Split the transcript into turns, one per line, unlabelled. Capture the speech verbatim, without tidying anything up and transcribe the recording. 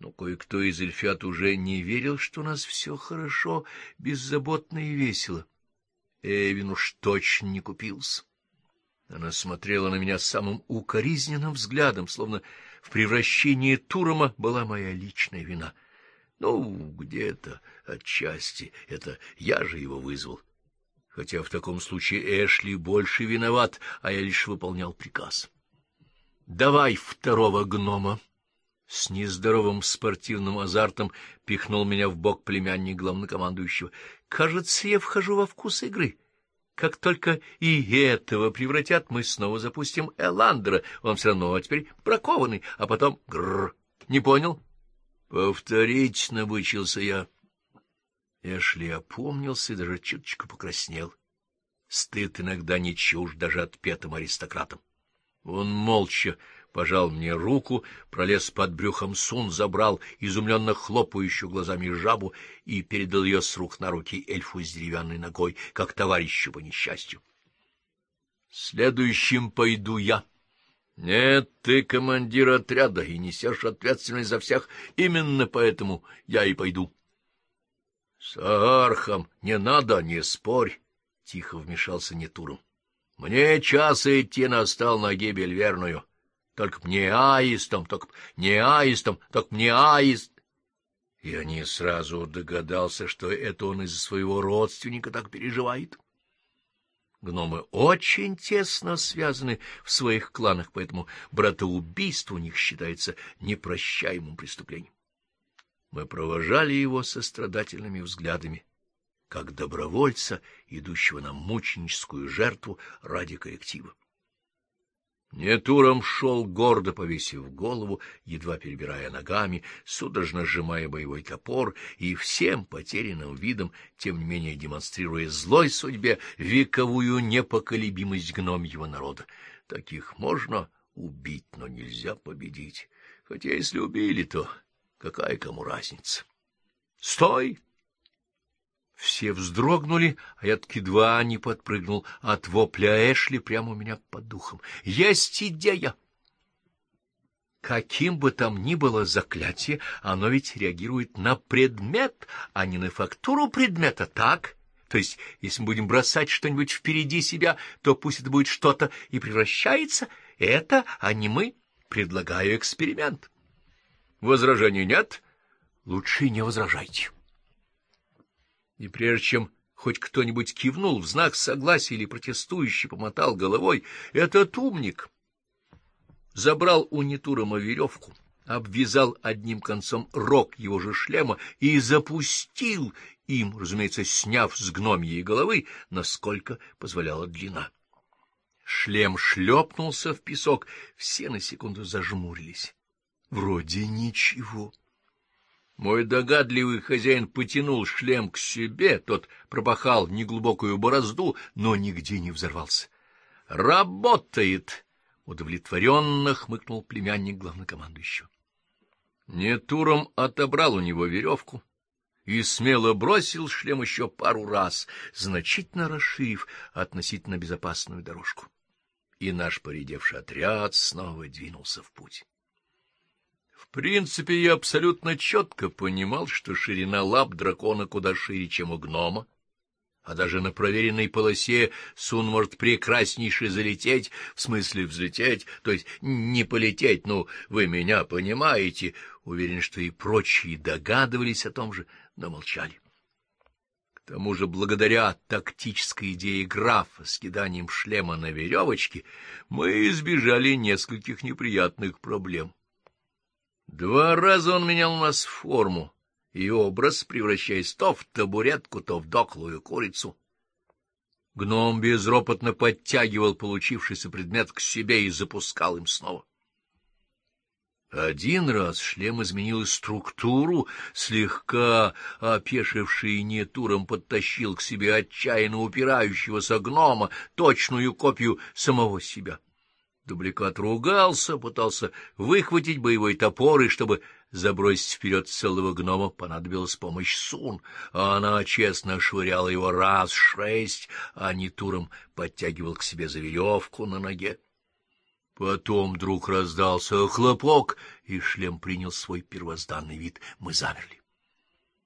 но кое-кто из эльфят уже не верил, что у нас все хорошо, беззаботно и весело. Эвин уж точно не купился. Она смотрела на меня самым укоризненным взглядом, словно в превращении Турома была моя личная вина. Ну, где-то отчасти это я же его вызвал. Хотя в таком случае Эшли больше виноват, а я лишь выполнял приказ. — Давай второго гнома! С нездоровым спортивным азартом пихнул меня в бок племянник главнокомандующего. — Кажется, я вхожу во вкус игры. Как только и этого превратят, мы снова запустим Эландера. Он все равно теперь бракованный, а потом... Грррр! Не понял? — Повторить, — набычился я. Эшли опомнился и даже чуточку покраснел. Стыд иногда не чужд даже отпетым аристократам. Он молча пожал мне руку, пролез под брюхом Сун, забрал изумленно хлопающую глазами жабу и передал ее с рук на руки эльфу с деревянной ногой, как товарищу по несчастью. — Следующим пойду я. — Нет, ты командир отряда и несешь ответственность за всех, именно поэтому я и пойду. — С Аархом не надо, не спорь, — тихо вмешался Нетуром. — Мне час идти настал на гибель верную. Только б не аистом, только б не аистом, только б не аист. Я не сразу догадался, что это он из-за своего родственника так переживает. Гномы очень тесно связаны в своих кланах, поэтому братоубийство у них считается непрощаемым преступлением. Мы провожали его сострадательными взглядами, как добровольца, идущего на мученическую жертву ради коллектива. Нетуром шел, гордо повесив голову, едва перебирая ногами, судорожно сжимая боевой топор и всем потерянным видом, тем не менее демонстрируя злой судьбе вековую непоколебимость гномьего народа. Таких можно убить, но нельзя победить. Хотя если убили, то какая кому разница? — Стой! Все вздрогнули, а я таки едва не подпрыгнул от вопля Эшли прямо у меня под духом. Есть идея! Каким бы там ни было заклятие, оно ведь реагирует на предмет, а не на фактуру предмета, так? То есть, если мы будем бросать что-нибудь впереди себя, то пусть это будет что-то и превращается. Это, а не мы. Предлагаю эксперимент. Возражений нет? Лучше не возражайте. И прежде чем хоть кто-нибудь кивнул в знак согласия или протестующий помотал головой, этот умник забрал у Нетурома веревку, обвязал одним концом рог его же шлема и запустил им, разумеется, сняв с гномьей головы, насколько позволяла длина. Шлем шлепнулся в песок, все на секунду зажмурились. Вроде ничего. Мой догадливый хозяин потянул шлем к себе, тот пропахал неглубокую борозду, но нигде не взорвался. «Работает!» — удовлетворенно хмыкнул племянник главнокомандующего. Нетуром отобрал у него веревку и смело бросил шлем еще пару раз, значительно расширив относительно безопасную дорожку. И наш поредевший отряд снова двинулся в путь. В принципе, я абсолютно четко понимал, что ширина лап дракона куда шире, чем у гнома, а даже на проверенной полосе Сун может прекраснейше залететь, в смысле взлететь, то есть не полететь, ну, вы меня понимаете. Уверен, что и прочие догадывались о том же, но молчали. К тому же, благодаря тактической идее графа с киданием шлема на веревочке, мы избежали нескольких неприятных проблем. Два раза он менял у нас форму и образ, превращаясь то в табуретку, то в дохлую курицу. Гном безропотно подтягивал получившийся предмет к себе и запускал им снова. Один раз шлем изменил структуру, слегка опешивший Нетуром подтащил к себе отчаянно упирающегося гнома, точную копию самого себя. Дубликат ругался, пытался выхватить боевой топор, и чтобы забросить вперед целого гнома, понадобилась помощь Сун, а она честно швыряла его раз шесть, а Нетуром подтягивал к себе за веревку на ноге. Потом вдруг раздался хлопок, и шлем принял свой первозданный вид. Мы замерли.